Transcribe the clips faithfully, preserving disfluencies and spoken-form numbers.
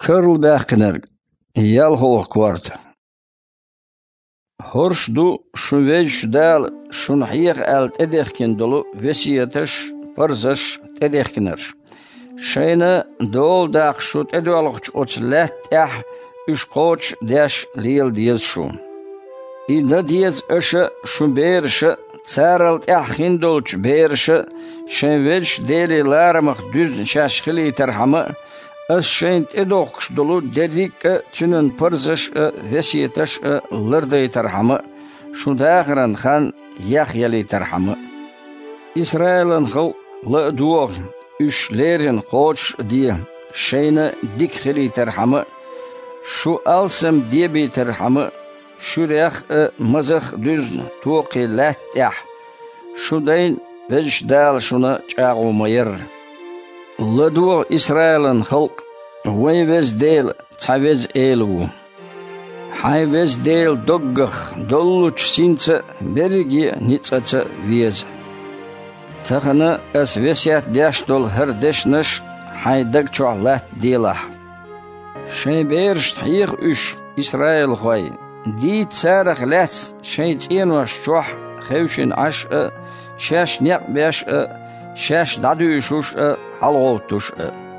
Kırl bäkiner, yal hoğuk kvart. Horş du şu vej dal şun hiyek alt edekkin dolu vesiyetiş, parzış edekkinir. Şeyne dol dağ şut edolğuç oç let eh üç koç deş liyel diyez şu. İda diyez ışı şu berişi Царалт ахин долч берши, шен веч дели ларамах düz şaşkili terhamı, as şent edokş dolu dedik tünün pırzış vesiyetiş lırday terhamı, şu dağıran han yahyali terhamı. İsrail'in hıl lı duoğ, üçlerin koç diye, şeyni dikhili terhamı, şu alsım diye bir terhamı, Şuraya mızık düz tuğki lattah. Şudayn vecdal şuna çağımayır. Laduğ İsrail'in halk vay vezdel tavez elu. Hay vezdel doggah dolluç since bergi nitsaça viyez. Tağını es vesiyat deş dol her deşniş haydak çoğlat dilah. Şey berşt hiyik üş İsrail hoy. دي تسارخ لاس شيطين وشوح خوشن عش شاش نق باش شاش دادو شوش حلوتوش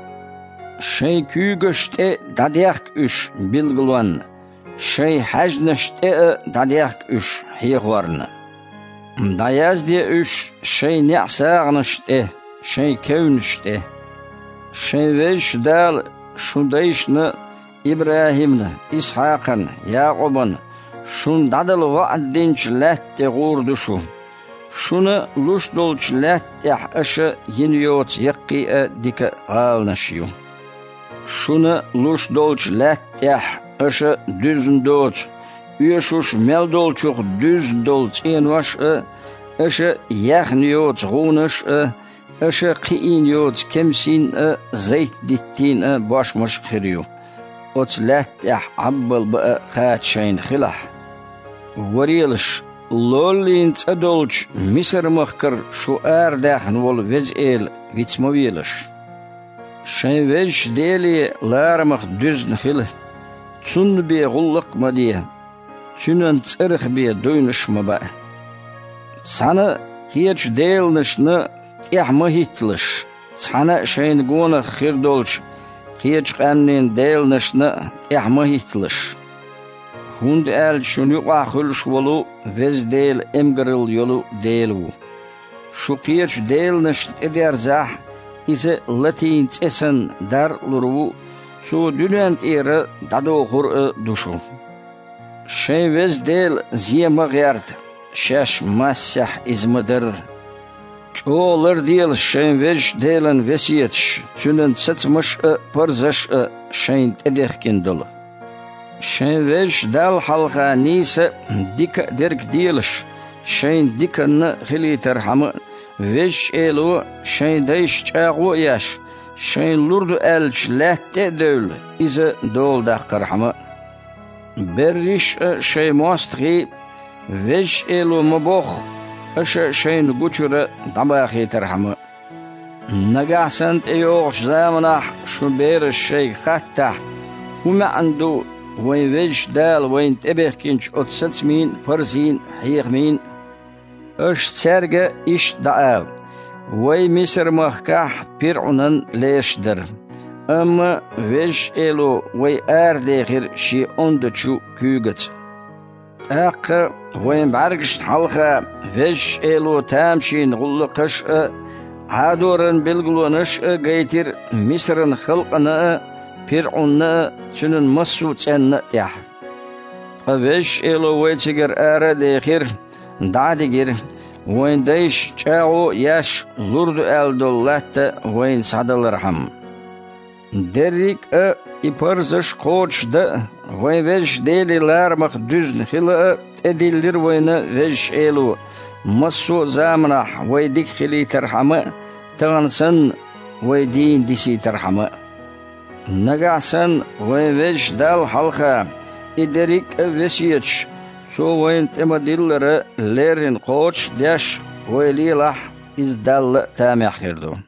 شي كوغشت داديخ اش بلغلوان شي حجنشت داديخ اش هيغورن داياز دي اش شي نعساغنشت شي كونشت شي ويش دال شوديشن İbrahim'le, İshak'ın, Yaqub'un, şun dadıl vaadinç lehte gurduşu. Şunu luş dolç lehte aşı yiniyot yakki dike alnaşıyor. Şunu luş dolç lehte aşı düzün dolç. Üyeşuş mel dolçuk düz dolç envaş aşı yahniyot gunuş aşı qiyiniyot kemsin zeyt dittin başmış kiriyor. وتلات عبل بقى خات شين خلح وريلش لولين تدولج مصر مخكر شو آر داخن وول وزئيل ويتمويلش شين ويش ديلي لارمخ دوزن خله تون بي غلق مديه تونن تسرخ بي دوينش مبا سانا هيج ديلنشنا تيح مهيتلش سانا شين غونا خير دولج Kiyach qannen deelnishna ehmahitlish. Hund el şunu qahulş wolu vezdel emgril yolu deelu. Şu kiyach deelnish ederzah ise latin esen dar luru şu dünent ere dadoğur duşu. Şey vezdel ziyema gert şaş massah izmadır. Çoğular değil şeyin veç değilen vesiyetiş, çünün sıçmış pırzış şeyin edekkin dolu. Şeyin veç dal halka neyse dika derk değiliş, şeyin dikanını hili terhamı, veç elu şeyin değiş çağu yaş, şeyin lurdu elç lehte dövül, izi dolda kırhamı. Berriş şey mostri, veç elu maboğ, أش شين قُچرة طباخي ترحمه نجاسنت أيوش زمنح شو بير الشيء خته وما عنده وين ويش دال وين تبه كنش أتسات مين فرزين حيق مين أش تسرقة إش دعاء وي مصر مخكح بيرعنن ليشدر أما ويش إلو وي آردخير شي أندشو كوغت أق وين بعرقش حلقة فيش إلو تامشين غلقش عادورن بلغلونش غيتر مصرن خلقنا بيرعون تنن مسو تن تح فيش إلو ويتجر آرا ديخير دعديجر وين ديش جاو ياش لورد ألدولات وين سعدل رحم دريك إبرزش قوش ده وين ويش ديلي لارمخ düzn خلا edildir وين ويش إلو مسو زامنح ويديك خلي ترحمه تغنسن ويدين ديسي ترحمه نقعسن وين ويش دال حلقة إدريك ويسيتش شو وين تمدلر ليرين قوش داش ويليلح إز دال تامي خيردو